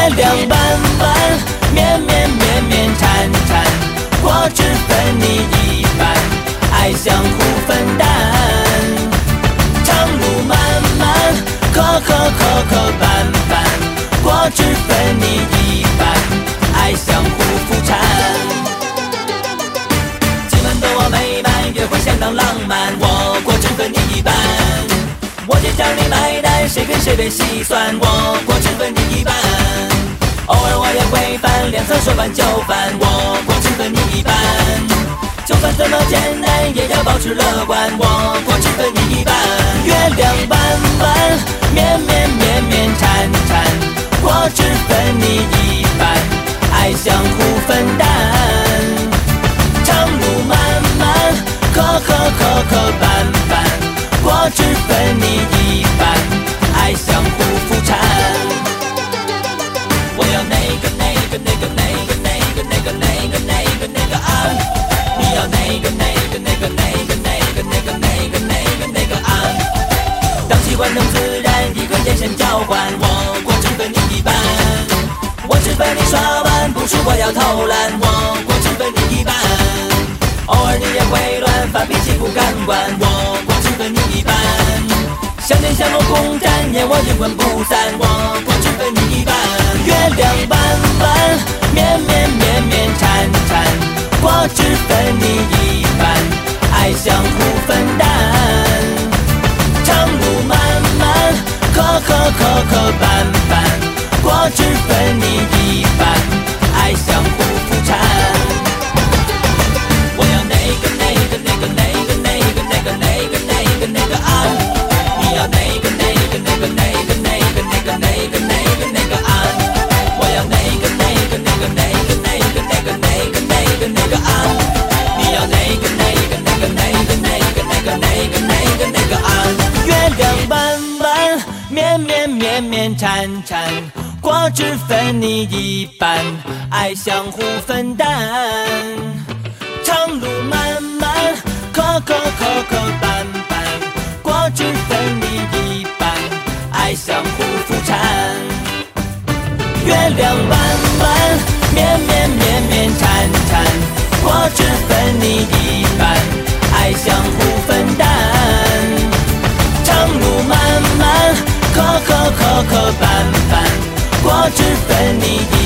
月亮弯弯，绵绵绵绵缠缠，果汁分你一半，爱相互分担。长路漫漫，磕磕磕磕绊绊，果汁分你一半，爱相互扶搀。今晚的我美满，约会相当浪漫，我果汁分你一半。我结账你买单，谁跟谁别细算，我果汁分你一半。偶尔我也会犯，两侧说翻就翻，我果汁分你一半。就算这么艰难，也要保持乐观，我果汁分你一半。月亮弯弯，绵绵绵绵缠缠，果汁分你一半，爱相互分担。长路漫漫，磕磕磕磕绊绊，果汁分你一半，爱相互扶搀。我要那个那个那个那个那个那个那个那个那个啊，你要那个那个那个那个那个那个那个那个那个啊。当喜欢能自然，一个眼神交换，我果汁分你一半。我只分你刷碗，不是我要偷懒，我果汁分你一半。偶尔你也会乱发脾气不敢管，我果汁分你一半。相见相互共战，念我阴魂不散，我果汁分你一半。月亮弯弯，绵绵绵绵缠缠，果汁分你一半，爱相互分担。长路漫漫，磕磕磕磕绊绊，果汁分你一半，爱相互扶搀。我要那个那个那个那个那个那个那个那个那个啊，你要那个那个那个那个那个那个那个那个那个啊，我要那个那个那个那个那个那个那个那个那个啊，你要那个那个那个那个那个那个那个那个那个啊。月亮弯弯，绵绵绵绵缠缠，果汁分你一半，爱相互分担。长路漫漫，磕磕磕磕绊绊，果汁分你一半，爱相互扶搀。月亮弯弯，绵绵绵绵缠缠，果汁分你一半，爱相互分担。长路漫漫，磕磕磕磕绊绊，果汁分你一半。